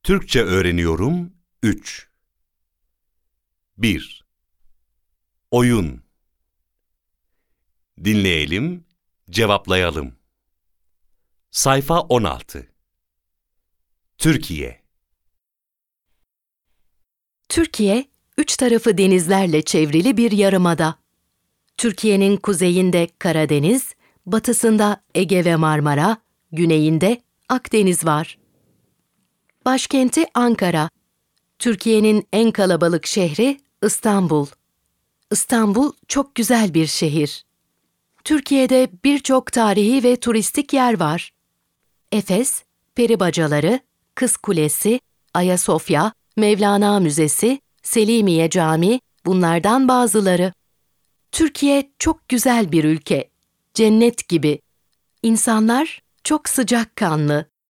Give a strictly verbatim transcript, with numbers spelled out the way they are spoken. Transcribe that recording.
Türkçe öğreniyorum üç. bir. Oyun. Dinleyelim, cevaplayalım. Sayfa on altı. Türkiye. Türkiye, üç tarafı denizlerle çevrili bir yarımada. Türkiye'nin kuzeyinde Karadeniz, batısında Ege ve Marmara, güneyinde Akdeniz var. Başkenti Ankara. Türkiye'nin en kalabalık şehri İstanbul. İstanbul çok güzel bir şehir. Türkiye'de birçok tarihi ve turistik yer var. Efes, Peribacaları, Kız Kulesi, Ayasofya, Mevlana Müzesi, Selimiye Camii bunlardan bazıları. Türkiye çok güzel bir ülke, cennet gibi. İnsanlar çok sıcakkanlı.